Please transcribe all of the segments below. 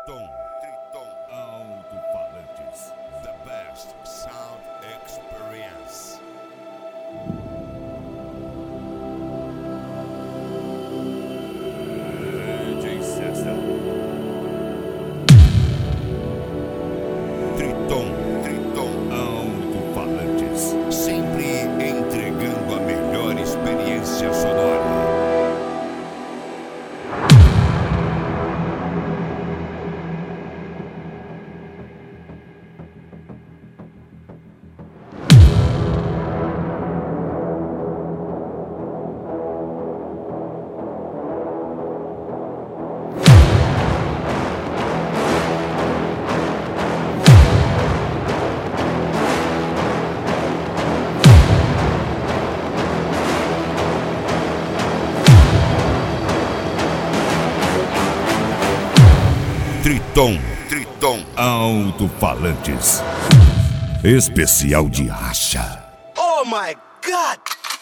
Triton Alto-Falantes, the best sound experience. DJ César. Triton Alto-Falantes, sempre entregando a melhor experiência sonora. Triton Alto-Falantes, especial de racha. Oh my God!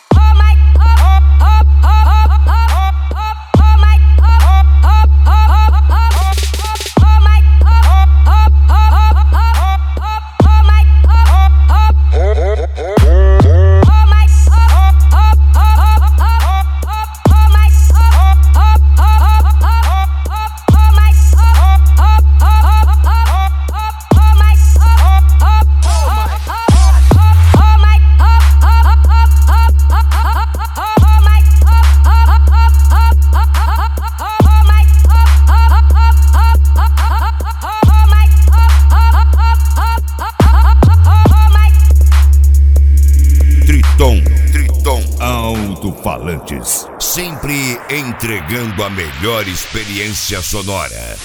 Triton Alto-Falantes, sempre entregando a melhor experiência sonora.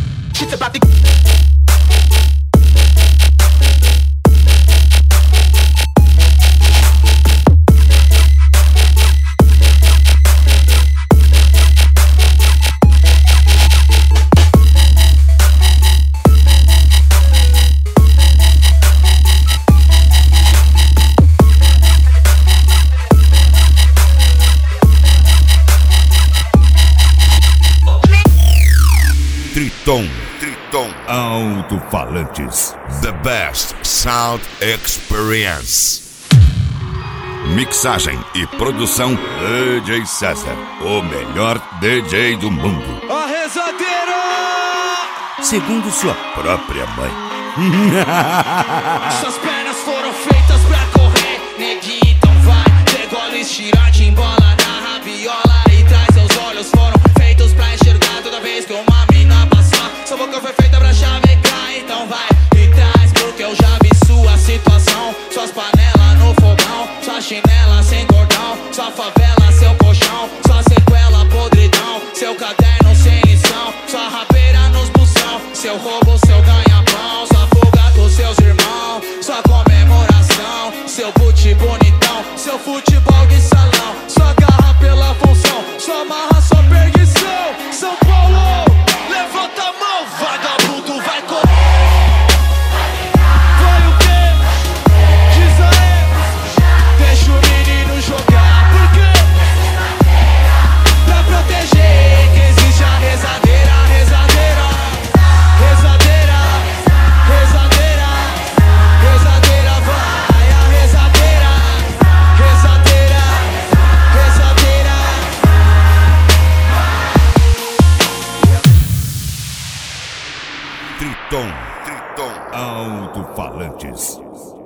Triton Alto-Falantes, the best sound experience. Mixagem e produção DJ César, o melhor DJ do mundo. A rezadeira! Segundo sua própria mãe. Suas pernas foram feitas pra correr, neguinho, então vai. Degola, estira, te embola na rabiola e traz seus olhos. Foram feitos pra enxergar toda vez que uma mina passar. Sua boca foi feita pra chavecar, então vai e traz, porque eu já vi sua situação. Suas panelas no fogão, sua chinela sem cordão, sua favela, seu colchão, sua sequela, podridão, seu caderno sem lição, sua rabeira nos busão, seu roubo, seu ganha-pão, sua fuga com seus irmãos, sua comemoração, seu boot bonitão, seu futebol de salão, sua garra pela função, sua marra, sua perdição. São Paulo, levanta a mão, vagabundo vai correr. Vai o quê? Diz aí. Deixa o menino jogar, por quê? Pra proteger que existe a rezadeira, rezadeira, rezadeira, rezadeira, rezadeira, vai a rezadeira, rezadeira, rezadeira. Triton Alto-Falantes.